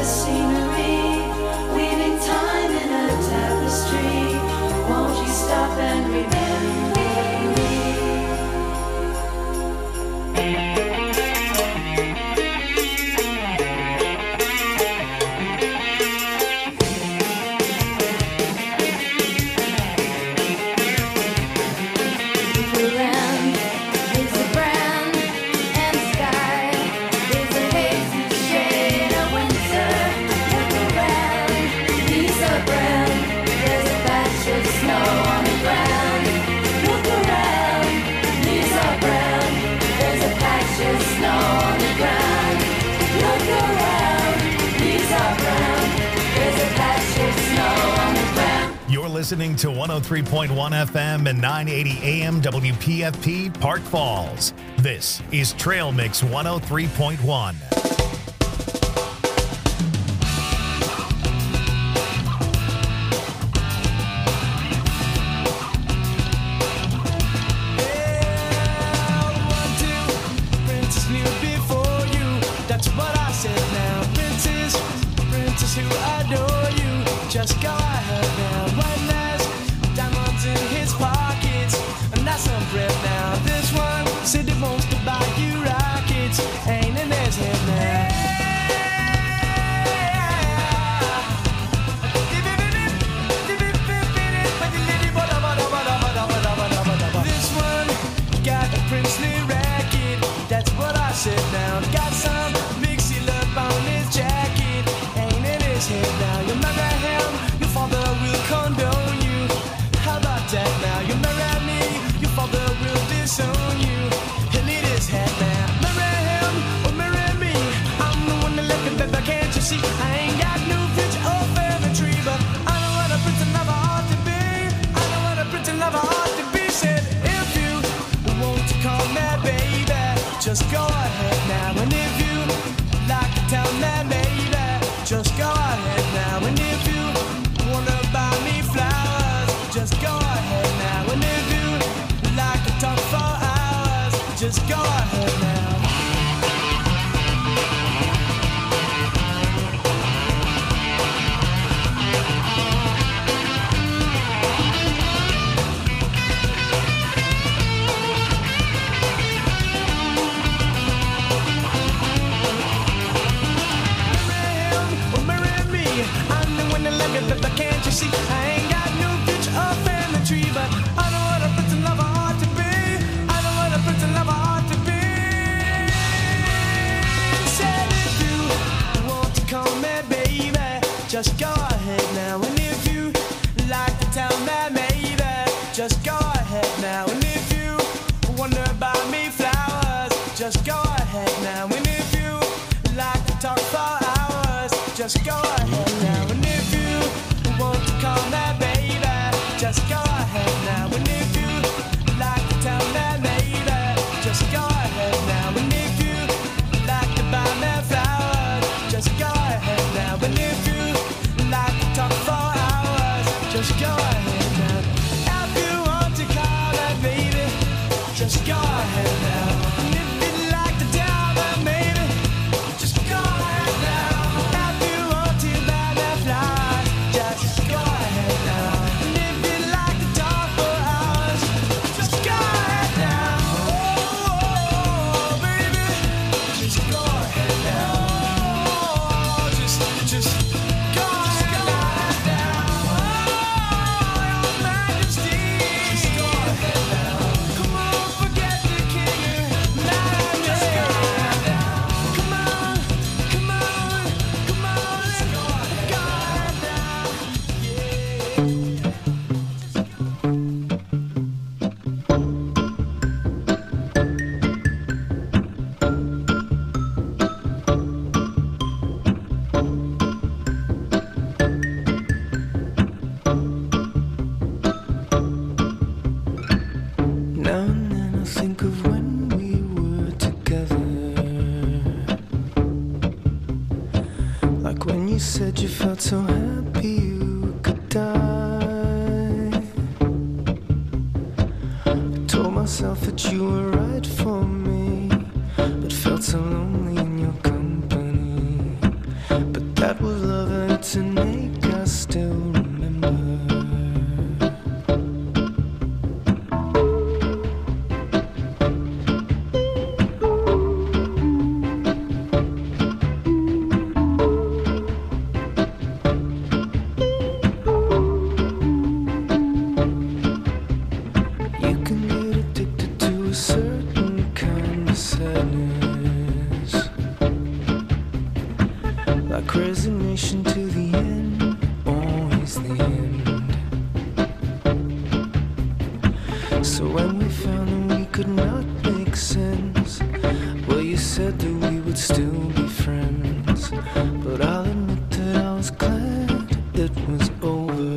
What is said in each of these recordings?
scenery, weaving time in a tapestry. Won't you stop and remember me? Listening to 103.1 FM and 980 AM WPFP Park Falls. This is Trail Mix 103.1. Just go ahead now, one last diamonds in his pockets, and that's some bread now. This one said he wants to buy you rockets, ain't in his head now. This one got a princely racket, that's what I said now. Got some mixy love on his jacket, ain't in his head now. You marry him, your father will condone you. How about that now? You marry me, your father will disown you. He'll eat his head now. Marry him or marry me, I'm the one that left it, baby, can't you see? I ain't got no bridge or family tree, but I know what a prince and lover ought to be. I know what a prince and lover ought to be. Said if you want to call me baby, just go ahead now. And if you like to tell me maybe, just go ahead now. And if you wanna buy me flowers, just go ahead now. And if you like to talk for hours, just go ahead now. But can't you see? I ain't got no bitch or family tree, but I know what a prince and lover ought to be. I know what a prince and lover ought to be. Said if you want to call me baby, just go ahead now. And if you like to tell me maybe, just go ahead now. And if you wonder about me flowers, just go ahead now. And if you like to talk for hours, just go ahead now. And if you want to call me baby, just go ahead now. And if you like to tell me maybe, just go ahead now. And if you like to buy me flowers, just go ahead now. And if you like to talk for hours, just go ahead now. If you want to call me baby, just go ahead now. And if you like to tell me maybe, just go ahead now. If you want to buy me flowers, just go ahead now. And if you like to talk for hours, just go ahead now. Oh, baby, just go ahead now. Oh, just go ahead now. Oh, your majesty, just go ahead now. Come on, forget the king. Now just go ahead now. Come on, come on, come on, let's go ahead now. Now and then I think of when we were together, like when you said you felt so happy you could die. I told myself that you were right for me, but felt so lonely in your company. But that was like resignation to the end, always the end. So when we found that we could not make sense, well, you said that we would still be friends. But I'll admit that I was glad it was over.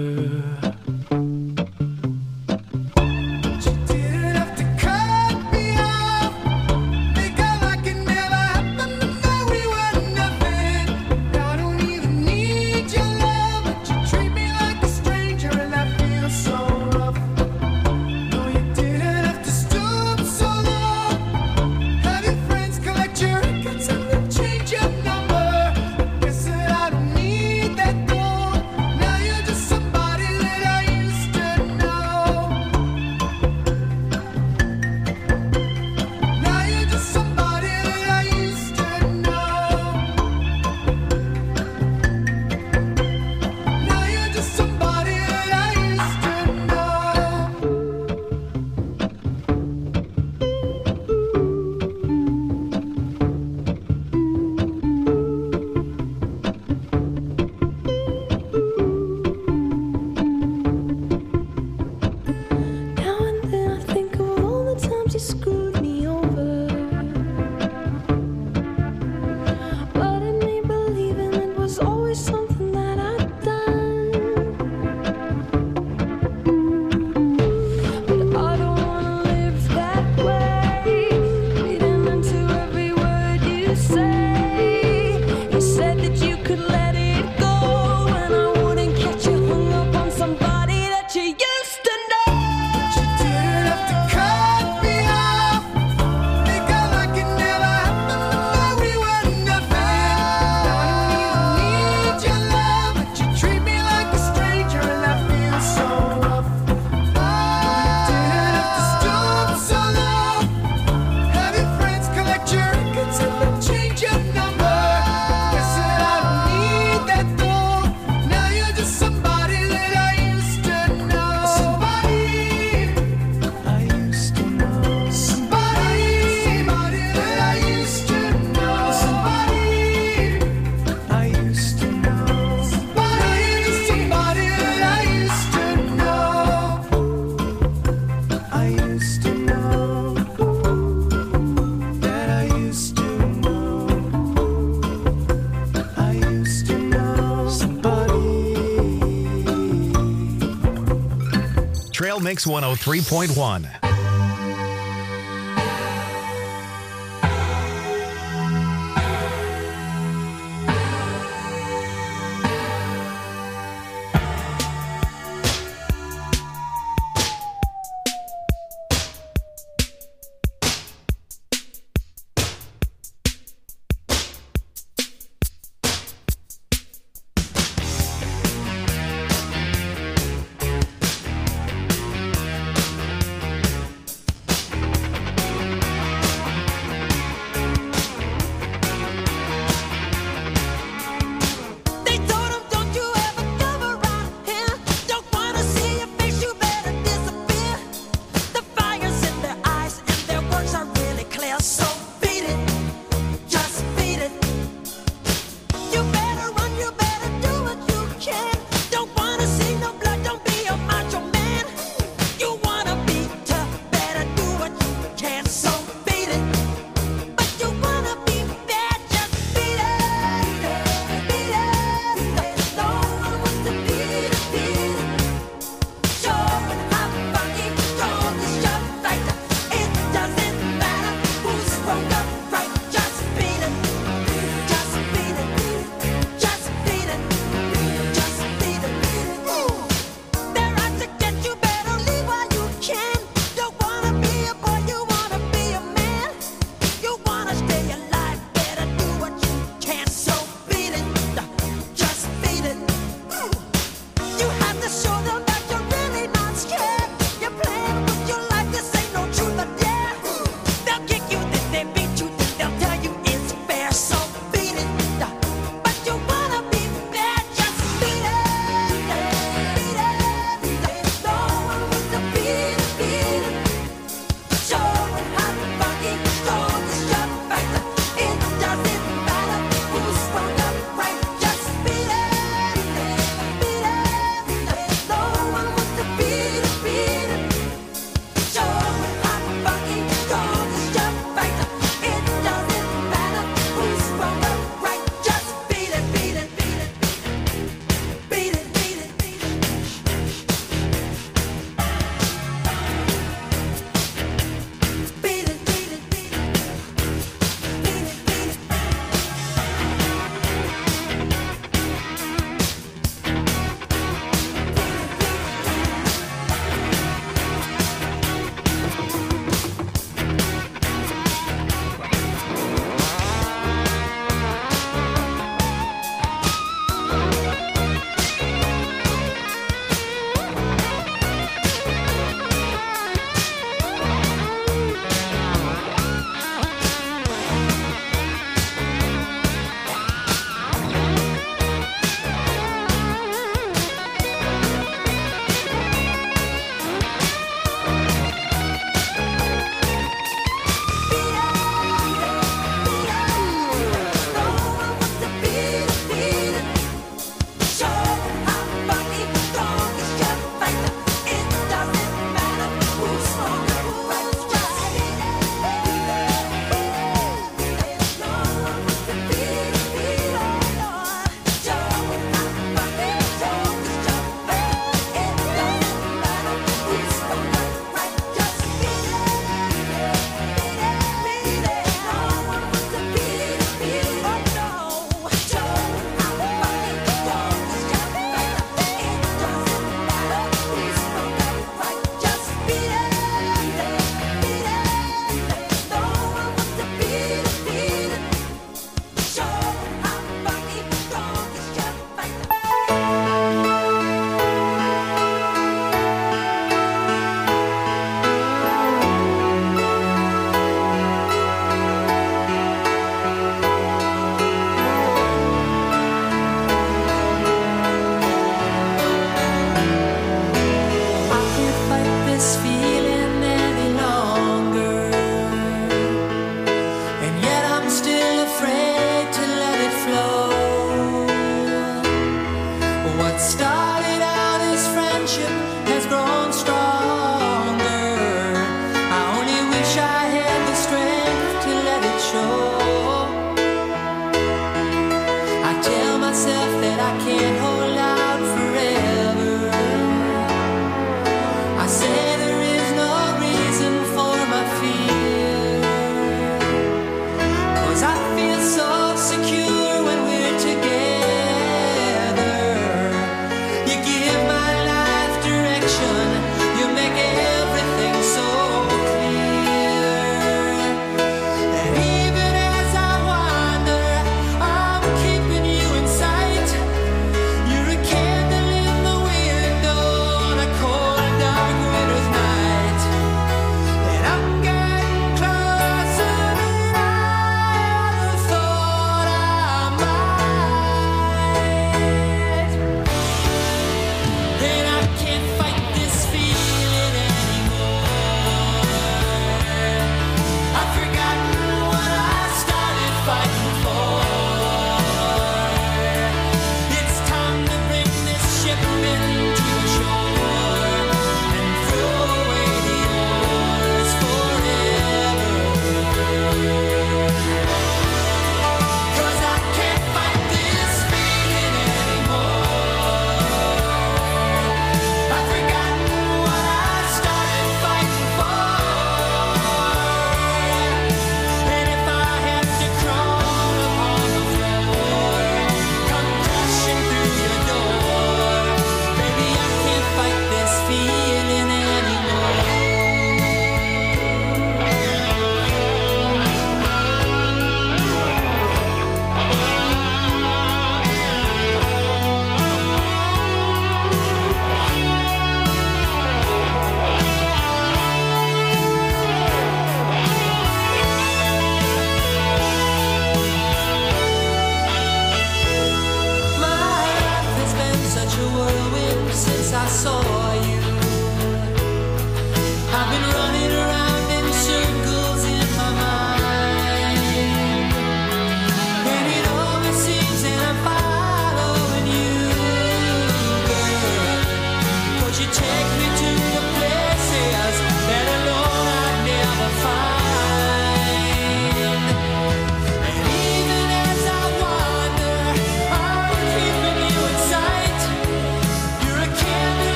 Trail Mix 103.1.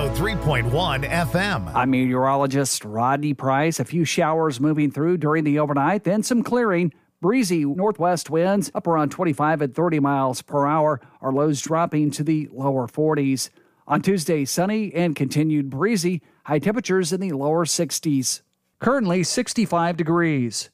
103.1 FM. I'm meteorologist Rodney Price. A few showers moving through during the overnight, then some clearing. Breezy northwest winds up around 25 and 30 miles per hour. Our lows dropping to the lower 40s. On Tuesday, sunny and continued breezy. High temperatures in the lower 60s. Currently 65 degrees.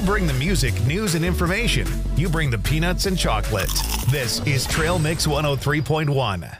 bring the music, news, and information. You bring the peanuts and chocolate. This is Trail Mix 103.1.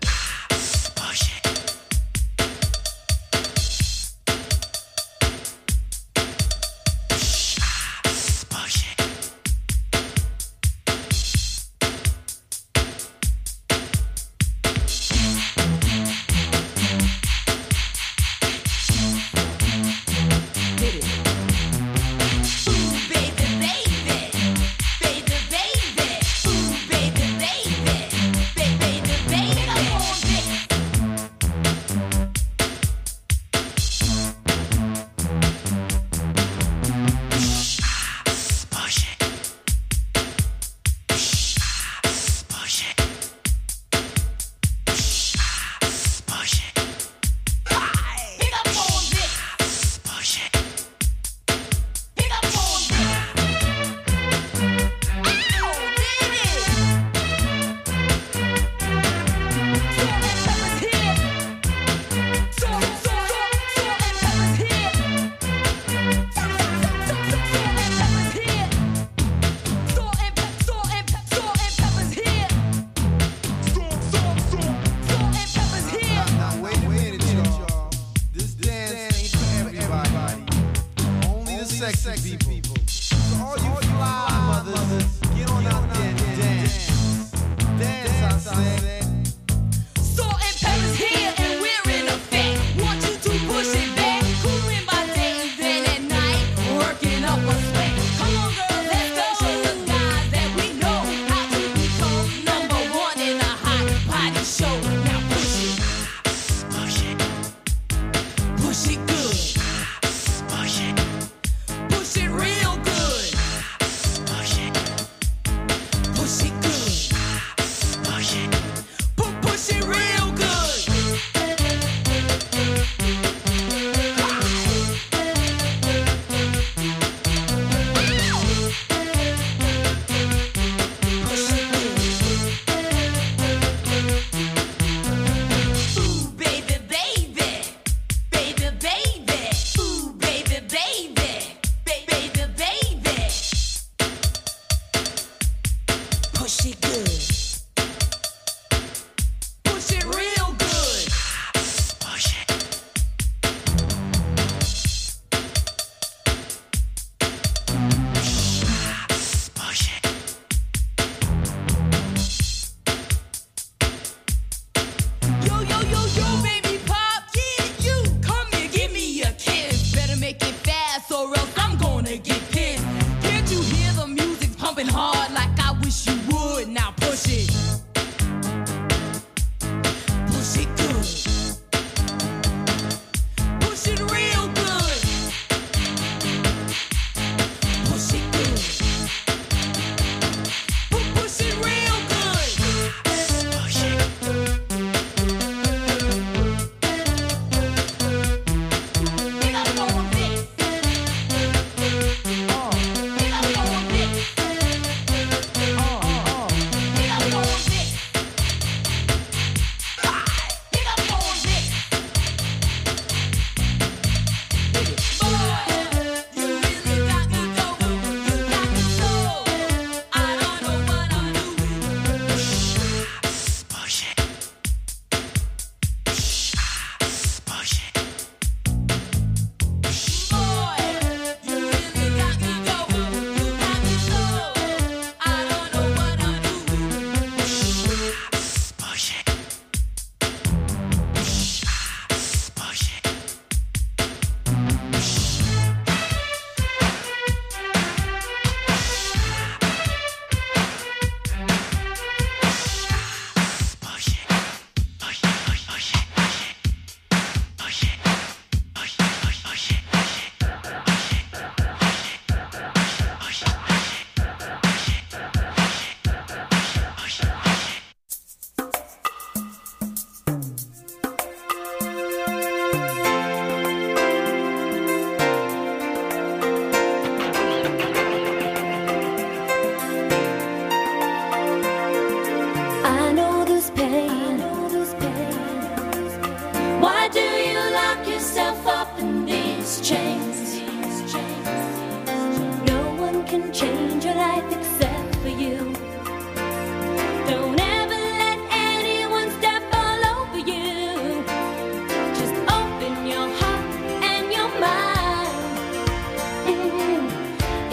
Baby,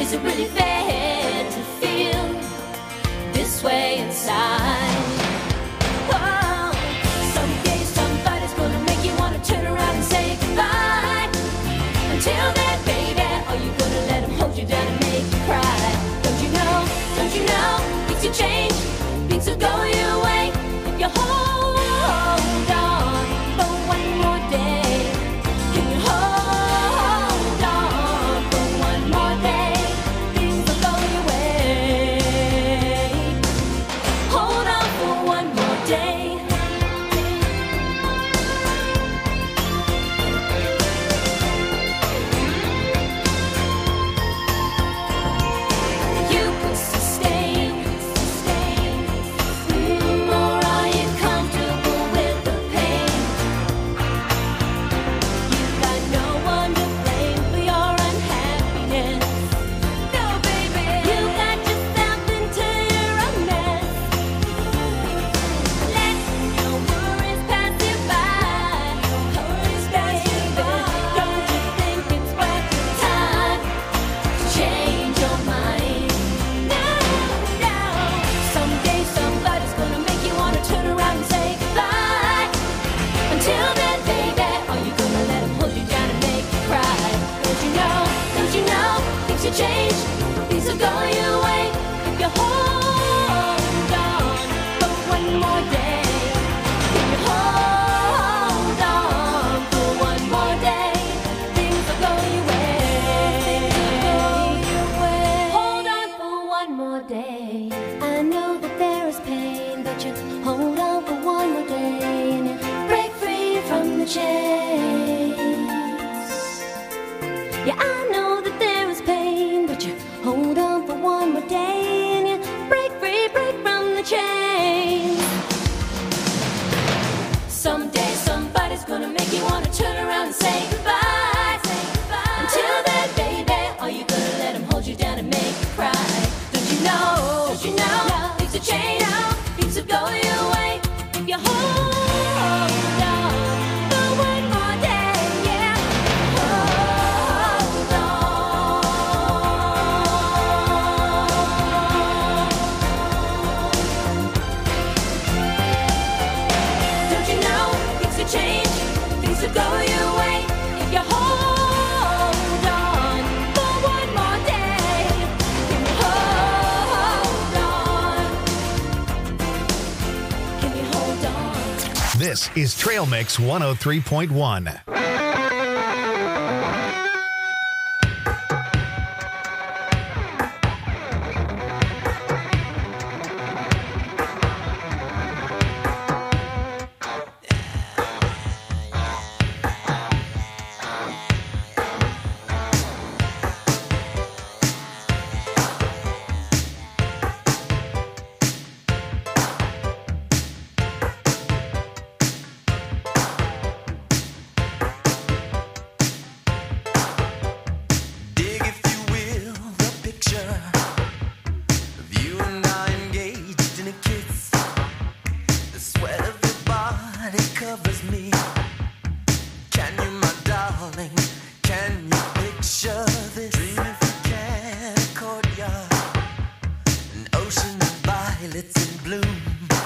Is it really fair to feel this way inside? Oh, someday somebody's gonna make you wanna turn around and say goodbye. Until then, baby, are you gonna let him hold you down and make you cry? Don't you know, things will change, things will go your way if you hold on for one more day. Can you hold on for one more day? Things will go your way. Hold on for one more day. You could sustain, or are you comfortable with the pain? You've got no one to blame for your unhappiness. No, baby, you got yourself into a mess. Let your worries pass you by. Don't you think it's worth your time to change your mind? No. Someday somebody's gonna make you wanna turn around and say goodbye. Until then, baby, are you gonna let him hold you down and make you cry? Don't you know, things will change, things will go your way if you hold on for one more day. If you hold on for one more day, things will go your way. Hold on for one more day. I know that there is pain, but you hold on for one more day and you break free from the chains. Yeah, I know that there is pain, but you hold on for one more day and you break free from the chains. Someday somebody's gonna make you wanna turn around and say goodbye. Until then, baby, are you gonna let him hold you down and make you cry? Don't you know, things will change, things will go your way if you hold on for one more day. Yeah, hold on. Don't you know, things will change, things will go your way if you hold on for one more day. Can you hold on? Can you hold on? This is Trail Mix 103.1. Dig, if you will, the picture of you and I engaged in a kiss. The sweat of your body covers me. Can you, my darling, can you picture this? Dream if you can, a courtyard, an ocean of violets in bloom.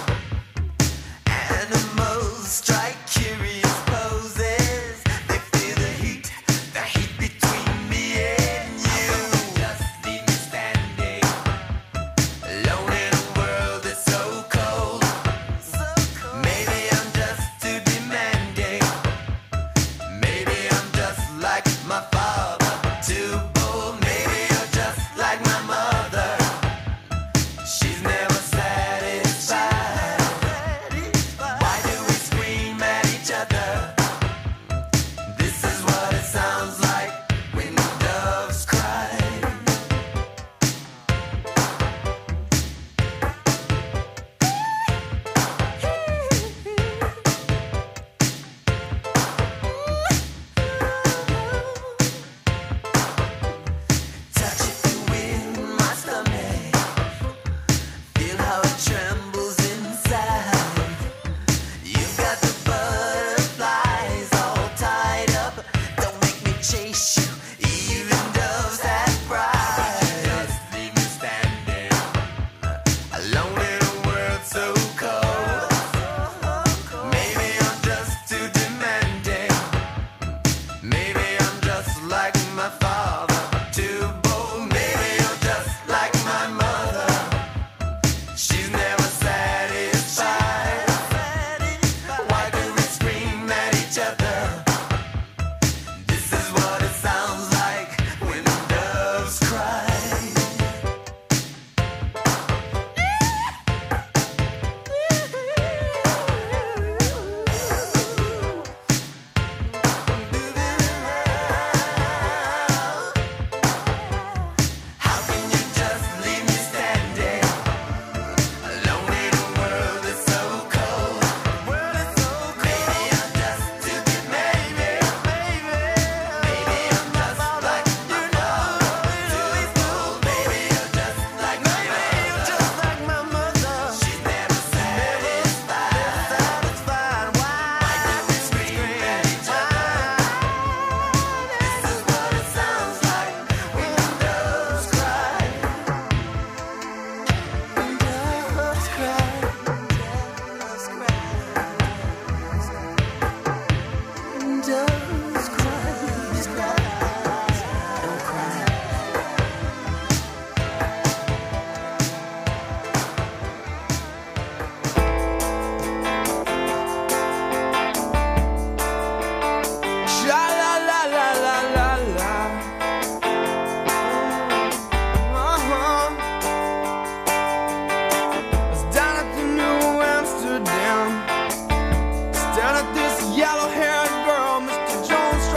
Animals strike curious poses. They feel the heat between me and you. Just leave me standing alone in a world that's so cold. Maybe I'm just too demanding. Maybe I'm just like my father, too bold. Maybe you're just like my mother. She's never satisfied. Why do we scream at each other? This is what it sounds like when doves cry.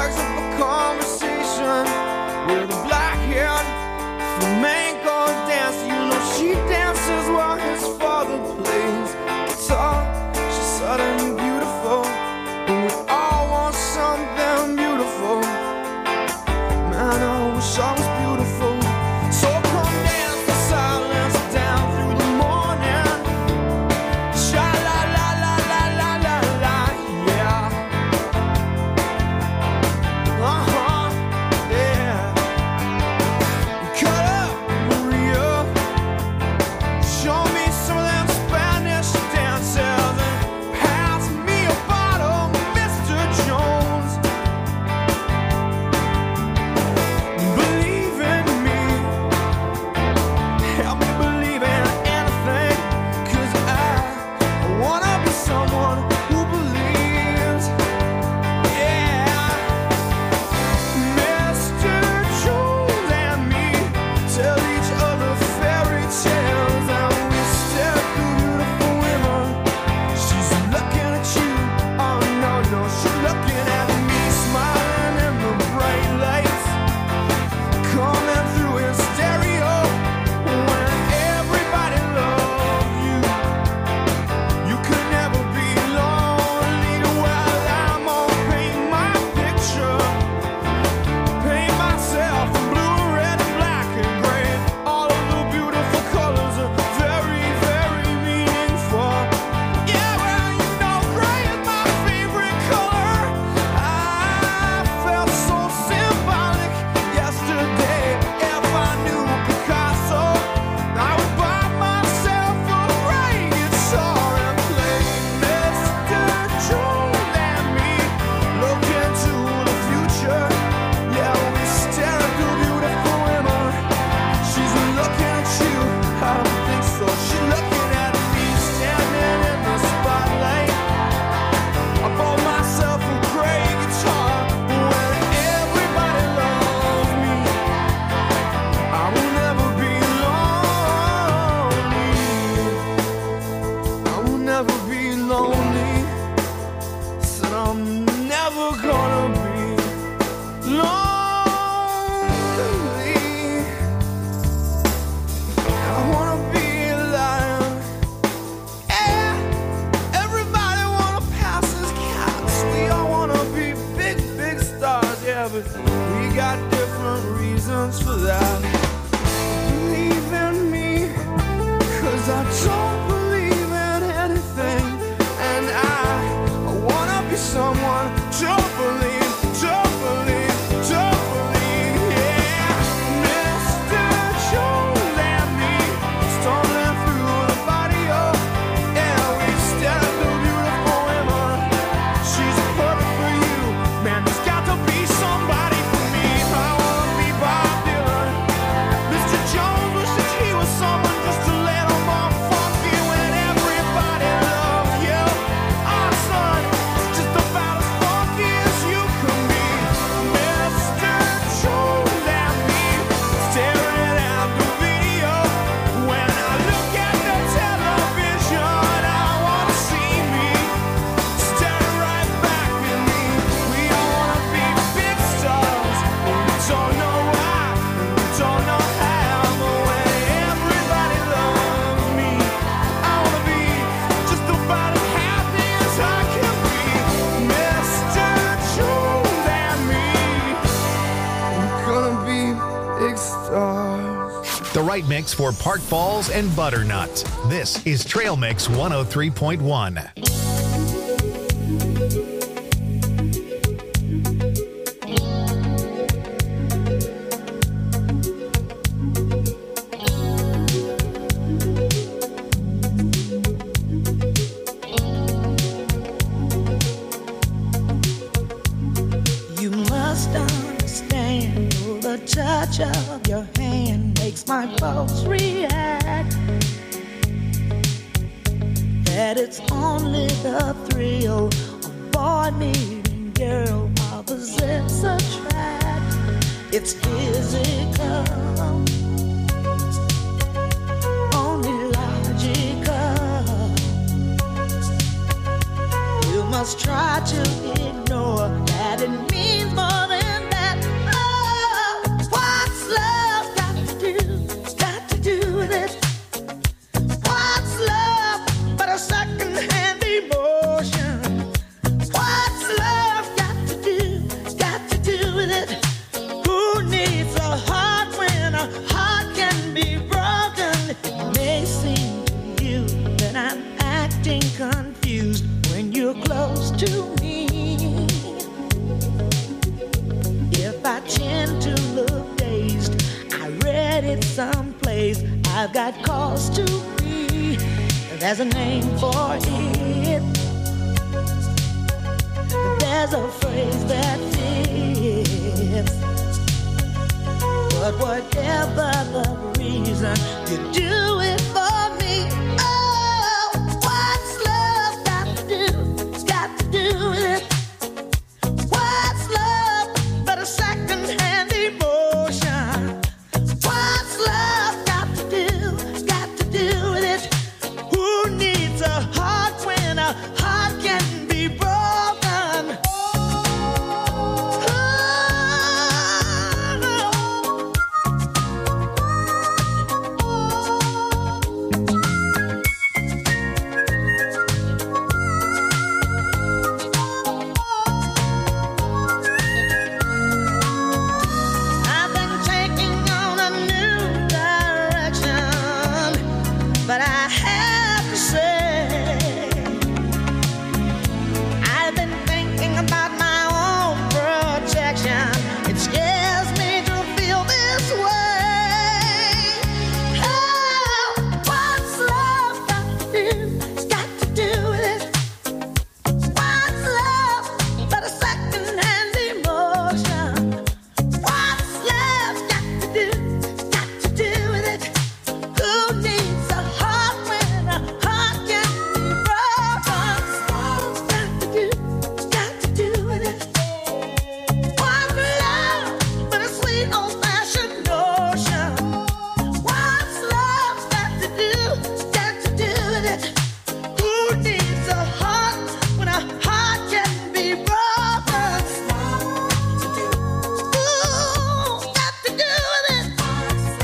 strikes up a conversation with a black-haired flamenco dancer. You know she dances while his father plays guitar. She's suddenly beautiful, and we all want something beautiful. Man, I wish I was beautiful. So come dance the silence down through the morning. Sha la la la la la la la, yeah. Yeah. Cut up, Maria. Show me some of them Spanish dances and pass me a bottle, Mr. Jones. Believe in me, help me believe in anything, 'cause I wanna be someone who believes. Yeah, Mr. Jones and me tell each other fairy tales, and we stare at the beautiful women. She's looking at you, oh no, no, she's looking at me, smiling in the bright lights coming through in stereo. When everybody loves you, you could never be lonely. Well, I'm gonna paint my picture, paint myself in blue, red, black, and gray. All of the beautiful colors are very, very meaningful. Yeah, well, you know, gray is my favorite color. I felt so symbolic yesterday. If I knew Picasso, I would buy myself a gray guitar and play Mr. Jones and me. Look into the future. Yeah, we stare at the beautiful women. She's looking at you, I don't think so. She's looking at me, standing in the spotlight. I bought myself a gray guitar. When everybody loves me, I will never be lonely. I will never be lonely. Said I'm never gonna be lonely. I wanna be a lion. Yeah, everybody wanna pass as cats. We all wanna be big, big stars. Yeah, but we got different reasons for that. Believe in me, 'cause I don't believe in anything, and I wanna be someone. Don't believe, don't believe, don't believe. Yeah, Mr. Jones and me stumbling through the barrio. Yeah, we stare at the beautiful women. She's perfect for you, man. There's got to be somebody for me. I wanna be Bob Dylan. Mr. Jones wishes he was someone just to let him off funky when everybody loves you. Our son is just about as funky as you can be. Mr. Jones and me staring at the video. When I look at the television, I wanna see me staring right back at me. We all wanna be big stars, but we don't know why, and we don't know how. But when everybody loves me, I wanna be just about as happy as I can be. Mr. Jones and me, we're gonna be big stars. The right mix for Park Falls and Butternut. This is Trail Mix 103.1. You must understand the touch of your hand makes my pulse react. That it's only the thrill of boy meeting girl opposites attract. It's physical, only logical. You must try to ignore that it means more I've got cause to be. There's a name for it. There's a phrase that fits. But whatever the reason, you do it for me. Oh, what's love got to do? Got to do with it. What's love but a second-hand emotion? What's love got to do? Got to do with it. Who needs a heart when a heart can be broken? I've been taking on a new direction, but I have to say, I've been thinking about my own protection. It scares me to feel this way. Oh, what's love got to do? Got to do with it. What's love but a second-hand emotion? What's love got to do? Got to do with it. Who needs a heart when a heart can be broken? Got to do with it. What's love but a sweet old-fashioned notion? What's love got to do with it? Who needs a heart when a heart can be broken? Ooh, got to do with it. What's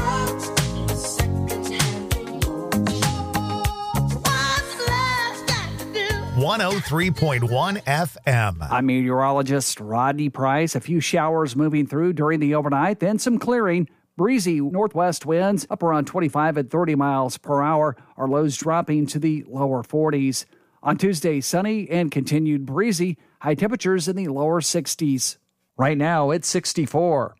love got to do? 103.1 FM. I'm meteorologist Rodney Price. A few showers moving through during the overnight, then some clearing. Breezy northwest winds up around 25 and 30 miles per hour. Our lows dropping to the lower 40s. On Tuesday, sunny and continued breezy. High temperatures in the lower 60s. Right now, it's 64.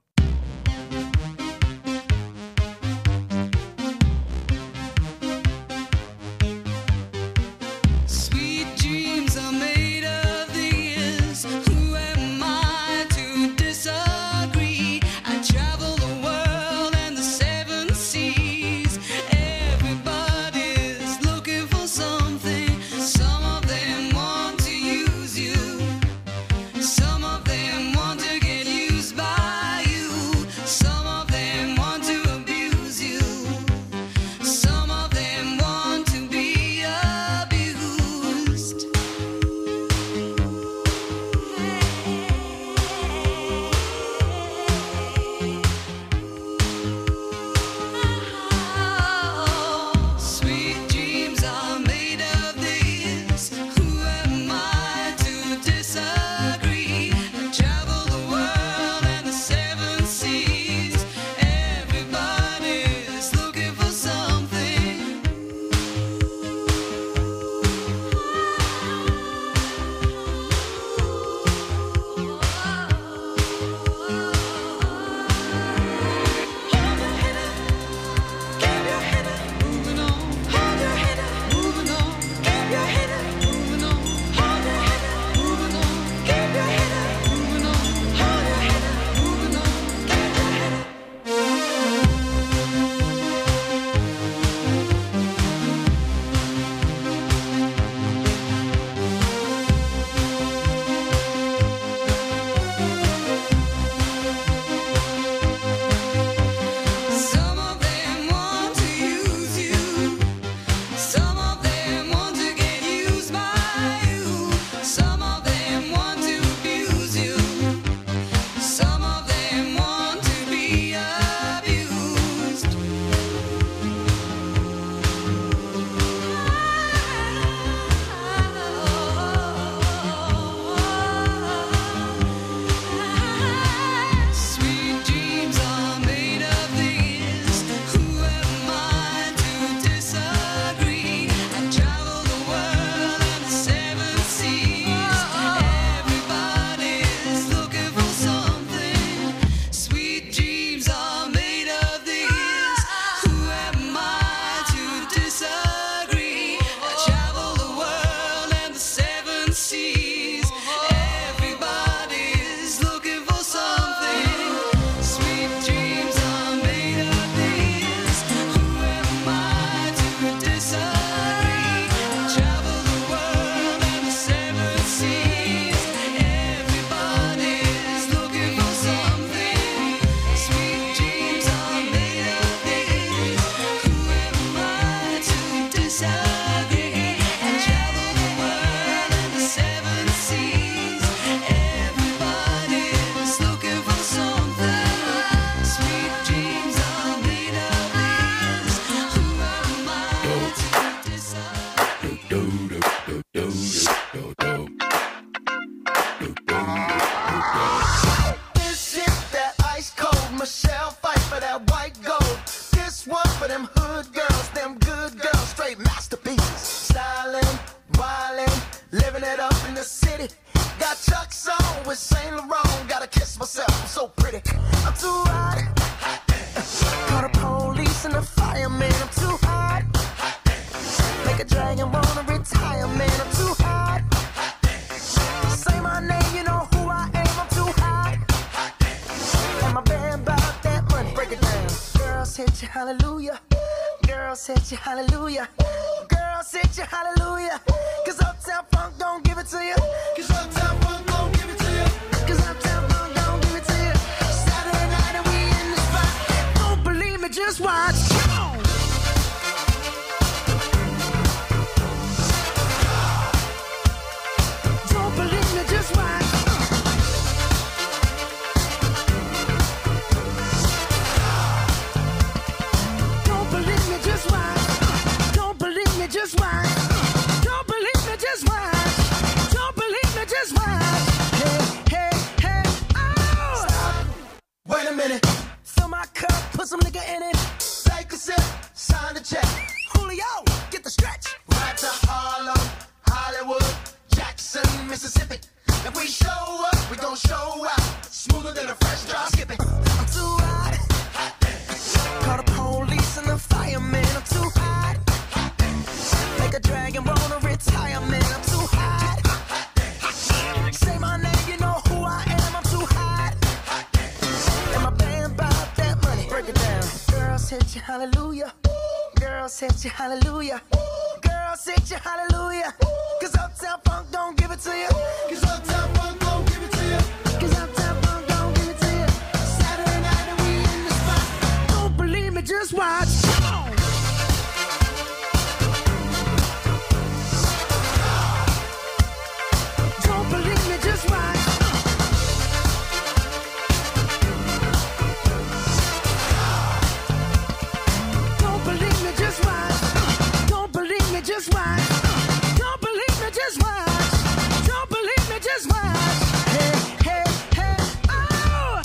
Sweet dreams are made of these. Who am I to disagree? I travel the world and the seven seas. Everybody's looking for something. Some of them want to use you. Some of them want to get used by you. too hot. Call the police and the fireman, I'm too hot. Make a dragon wanna retire, man, I'm too hot. Say my name, you know who I am, I'm too hot. And my band bought that money, break it down. Girls hit you, hallelujah. Girls hit you, hallelujah. Girls hit you, hallelujah. Cause Uptown Funk don't give it to you. Cause Uptown Funk don't give it to you. Cause Uptown Funk don't give it to you. Saturday night and we in the spot. Don't believe me, just watch. Come on. Don't believe me, just watch. Don't believe me, just watch. Don't believe me, just watch. Don't believe me, just watch. Don't believe me, just watch. Hey, hey, hey, oh! Stop. Wait a minute. Fill my cup, put some nigga in it. Take a sip, sign the check. Julio, get the stretch. Right to Harlem, Hollywood, Jackson, Mississippi. If we show up, we gon' show out. Smoother than a fresh drop skipping. I'm too hot. Call the police and the fireman, I'm too hot. Make a dragon wanna retire, man, I'm too hot. Say my name, you know who I am, I'm too hot. And my band bought that money, break it down. Girls hit you, hallelujah. Girls hit you, hallelujah. Girls hit you, hallelujah. Cause Uptown Funk don't give it to you. Cause Uptown Funk don't give it to you. Cause Uptown Funk don't give it to you. Saturday night and we in the spot. Don't believe me, just watch. Come on. Don't believe me, just watch. Don't believe me, just watch. Don't believe me, just watch. Don't believe me, just watch. Don't believe me, just watch. Hey, hey, hey, oh!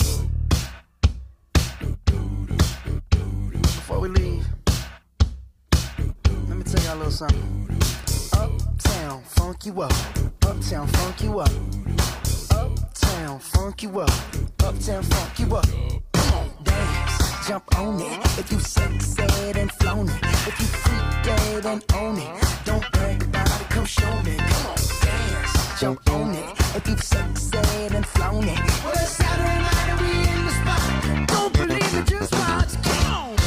Before we leave, let me tell y'all a little something. Uptown, funk you up. Uptown, funk you up. Uptown, funk you up. Uptown, funk you up. Come on, dance, jump on it. If you sexed and flown it. If you freak dead and own it. Don't brag about it, come show me. Come on, dance, jump on it. If you sexed and flown it. Well, it's Saturday night and we in the spot. Don't believe it, just watch. Come on.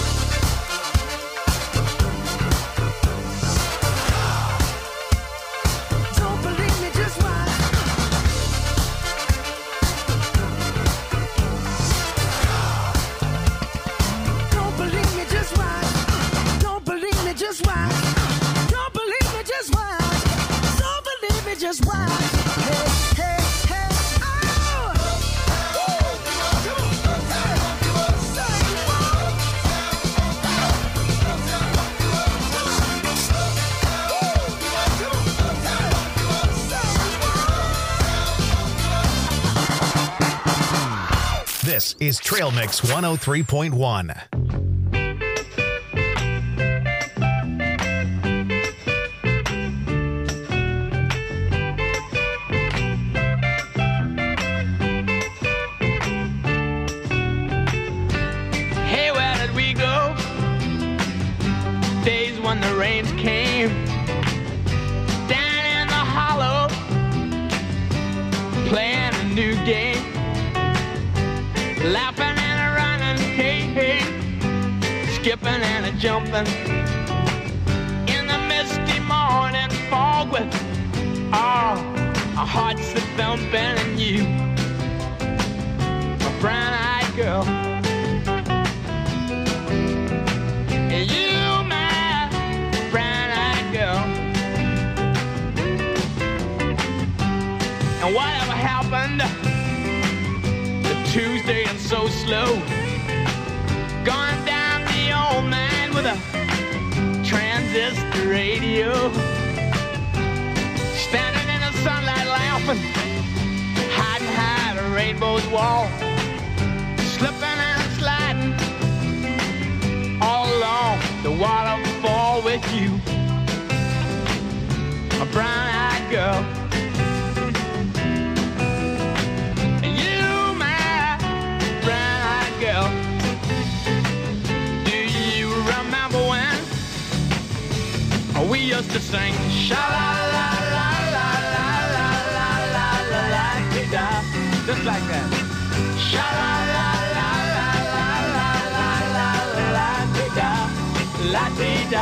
Don't believe me, just watch. Don't believe me, just watch. Don't believe me, just watch. Don't believe me, just watch. Don't believe me, just watch. Hey, hey, hey, oh! This is Trail Mix 103.1. Hey, where did we go? Days when the rains came down in the hollow, playing a new game, laughing and a running, hey, hey, skipping and a jumping in the misty morning fog with our hearts a thumping and you, a brown-eyed girl. You, my brown-eyed girl. And whatever happened to Tuesday and so slow, going down the old man with a transistor radio, standing in the sunlight laughing, hiding behind a rainbow's wall, slipping and sliding all along the waterfall with you, a brown-eyed girl. And you, my brown-eyed girl. used to sing sha la la la la la la la la la la da, just like that. Sha la la la la la la la la la da, la da.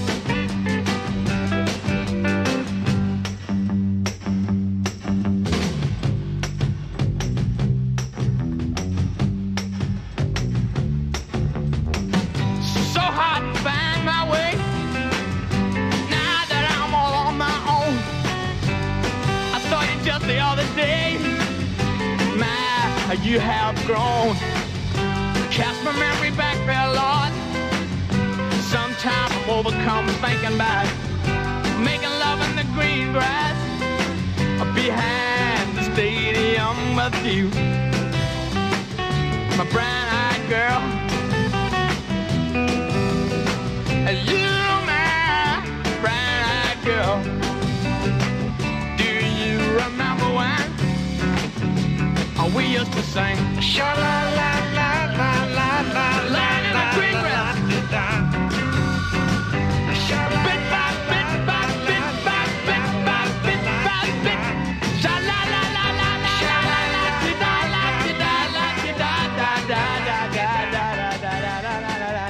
So hard to find my way. Now that I'm all on my own, I saw you just the other day. My, you have grown. Cast my memory back there, Lord. Sometimes I'm overcome thinking about making love in the green grass behind the stadium with you, my brown-eyed girl. You, my brown-eyed girl. Do you remember when we used to sing sha la la la la la la la in the green grass? Bit by bit by bit by bit by bit by bit. Sha la la la la la la la da la da la da da da da da da da da da da da.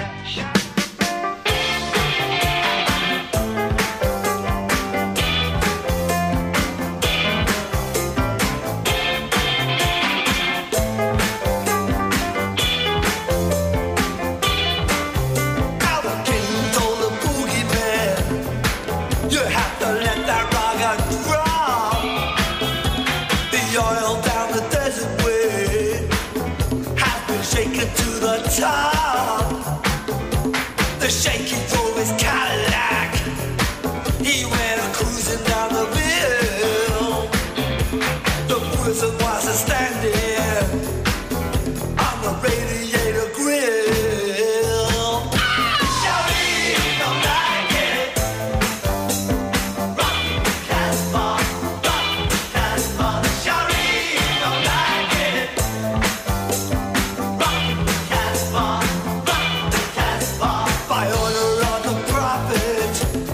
Top. The shaky drove his Cadillac. He went cruising down the hill. The prison was standing on the radiator grill. Shawty don't like it. Rock Casbah, rock Casbah. Shawty don't like it. By order of the prophet,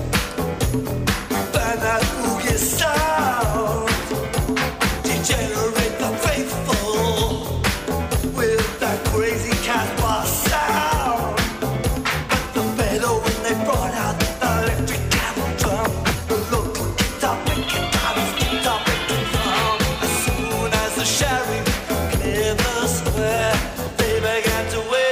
burn that boogie sound, degenerate the faithful with that crazy Casbah sound. But the better when they brought out the electric camel drum, the local guitar picking time is guitar picking from. As soon as the sheriff cleared the square, they began to wait.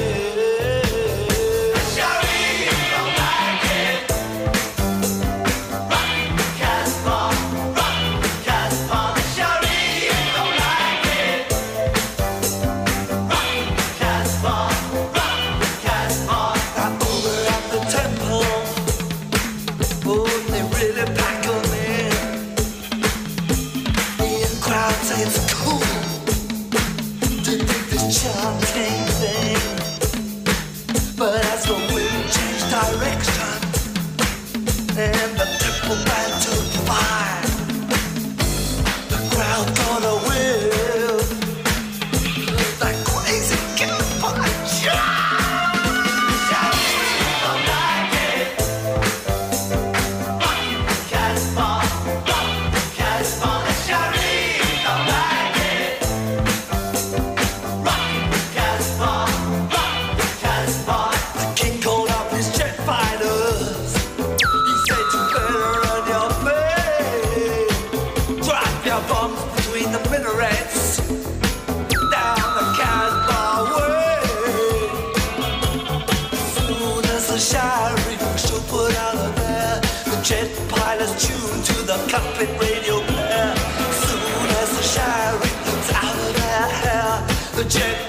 But as the wind changed direction and the triple band took fire, the crowd got a whiff that crazy Casbah don't like it. Rock Casbah, rock Casbah. Shawty don't like it. Rock Casbah. The king called up his jet fighters. He said you better run your way. Drop your bombs between the minarets down the Casbah way. As soon as the sheriff should put out of there, the jet pilots tuned to the cockpit radio player. As soon as the sheriff was out of their hair, the jet